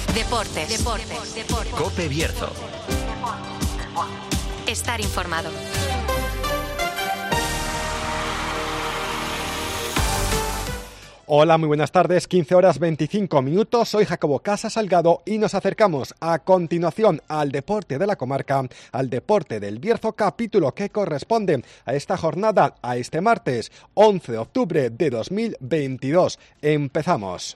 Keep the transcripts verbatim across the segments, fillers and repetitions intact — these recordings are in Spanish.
Deportes. Deportes. Deportes. COPE Bierzo. Estar informado. Hola, muy buenas tardes, quince horas veinticinco minutos, soy Jacobo Casa Salgado y nos acercamos a continuación al deporte de la comarca, al deporte del Bierzo, capítulo que corresponde a esta jornada, a este martes once de octubre de dos mil veintidós. Empezamos.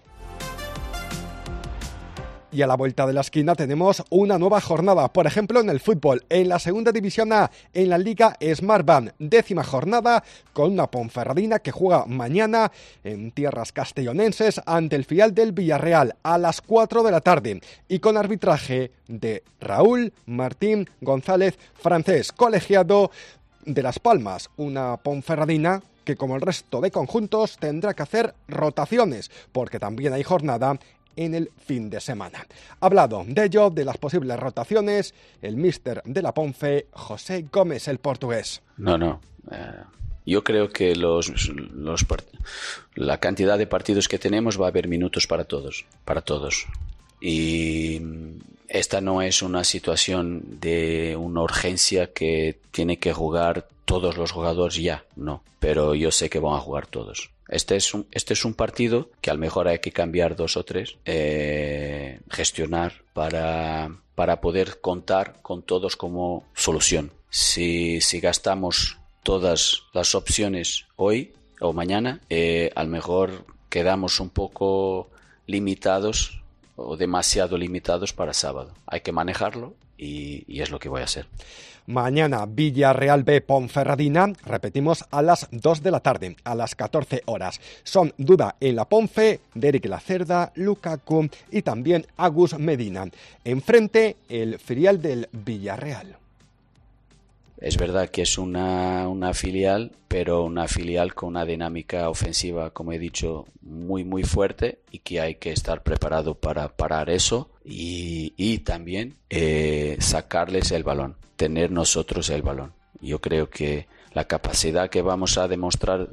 Y a la vuelta de la esquina tenemos una nueva jornada, por ejemplo en el fútbol, en la segunda división A, en la Liga Smartbank, décima jornada con una Ponferradina que juega mañana en tierras castellonenses ante el filial del Villarreal a las cuatro de la tarde y con arbitraje de Raúl Martín González Francés, colegiado de Las Palmas, una Ponferradina que como el resto de conjuntos tendrá que hacer rotaciones porque también hay jornada en el fin de semana. Hablado de ello, de las posibles rotaciones, el míster de la Ponfe, José Gómez, el portugués. No, no. Uh, yo creo que los, los la cantidad de partidos que tenemos va a haber minutos para todos, para todos. Y esta no es una situación de una urgencia que tiene que jugar todos los jugadores ya, no. Pero yo sé que van a jugar todos. Este es un, este es un partido que a lo mejor hay que cambiar dos o tres, eh, gestionar para, para poder contar con todos como solución. Si, si gastamos todas las opciones hoy o mañana, eh, a lo mejor quedamos un poco limitados o demasiado limitados para sábado. Hay que manejarlo y, y es lo que voy a hacer. Mañana Villarreal B Ponferradina, repetimos, a las dos de la tarde, a las catorce horas. Son duda en la Ponfe, Derek Lacerda, Lukaku y también Agus Medina. Enfrente el filial del Villarreal. Es verdad que es una, una filial, pero una filial con una dinámica ofensiva, como he dicho, muy muy fuerte y que hay que estar preparado para parar eso y, y también eh, sacarles el balón, tener nosotros el balón. Yo creo que la capacidad que vamos a demostrar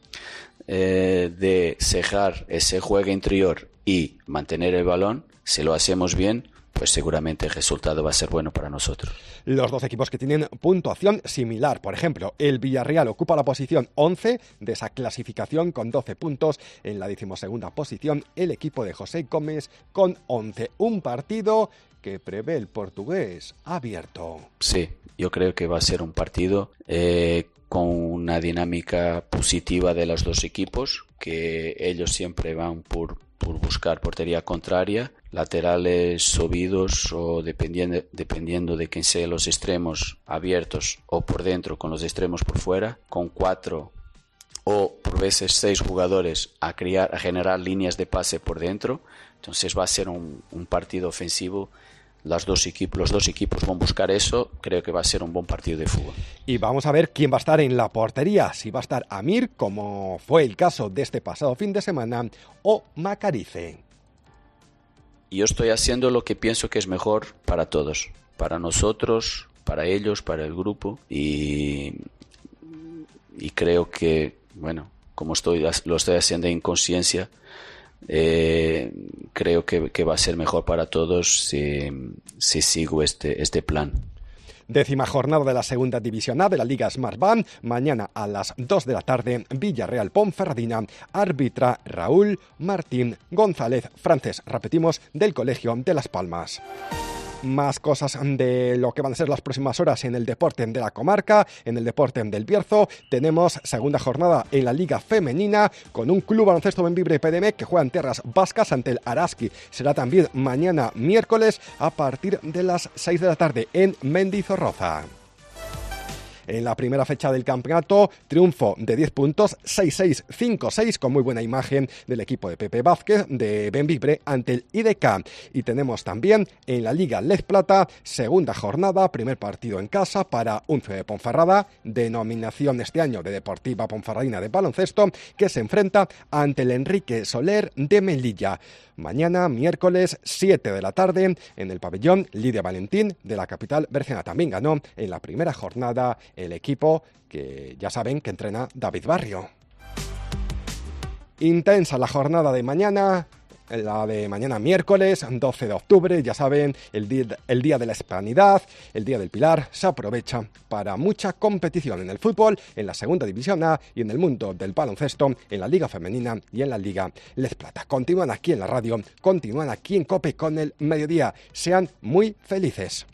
eh, de cejar ese juego interior y mantener el balón, si lo hacemos bien, pues seguramente el resultado va a ser bueno para nosotros. Los dos equipos que tienen puntuación similar. Por ejemplo, el Villarreal ocupa la posición once de esa clasificación con doce puntos. En la decimosegunda posición, el equipo de José Gómez con once. Un partido que prevé el portugués abierto. Sí, yo creo que va a ser un partido eh, con una dinámica positiva de los dos equipos, que ellos siempre van por, por buscar portería contraria, laterales subidos o dependiendo, dependiendo de quién sean los extremos abiertos o por dentro con los extremos por fuera, con cuatro o por veces seis jugadores a, crear, a generar líneas de pase por dentro. Entonces va a ser un, un partido ofensivo. Los dos, equipos, los dos equipos van a buscar eso. Creo que va a ser un buen partido de fútbol. Y vamos a ver quién va a estar en la portería. Si va a estar Amir, como fue el caso de este pasado fin de semana, o Macarice. Yo estoy haciendo lo que pienso que es mejor para todos. Para nosotros, para ellos, para el grupo. Y, y creo que, bueno, como estoy, lo estoy haciendo en conciencia, Eh, creo que, que va a ser mejor para todos si, si sigo este, este plan. Décima jornada de la segunda división A de la Liga Smartbank. Mañana a las dos de la tarde, Villarreal Ponferradina, arbitra Raúl Martín González Francés. Repetimos, del Colegio de Las Palmas. Más cosas de lo que van a ser las próximas horas en el deporte de la comarca, en el deporte del Bierzo. Tenemos segunda jornada en la Liga Femenina con un club baloncesto Benvibre P D M que juega en tierras vascas ante el Araski. Será también mañana miércoles a partir de las seis de la tarde en Mendizorroza. En la primera fecha del campeonato, triunfo de diez puntos, seis seis, cinco seis, con muy buena imagen del equipo de Pepe Vázquez de Benvibre ante el I D K. Y tenemos también en la Liga Lez Plata, segunda jornada, primer partido en casa para Unce de Ponferrada, denominación este año de Deportiva Ponferradina de baloncesto, que se enfrenta ante el Enrique Soler de Melilla. Mañana, miércoles, siete de la tarde, en el pabellón Lidia Valentín de la capital berciana. También ganó en la primera jornada el equipo que ya saben que entrena David Barrio. Intensa la jornada de mañana la de mañana miércoles, doce de octubre, ya saben, el día, el día de la Hispanidad, el día del Pilar, se aprovecha para mucha competición en el fútbol, en la segunda división A y en el mundo del baloncesto, en la Liga Femenina y en la Liga Les Plata. Continúan aquí en la radio, continúan aquí en COPE con el mediodía. Sean muy felices.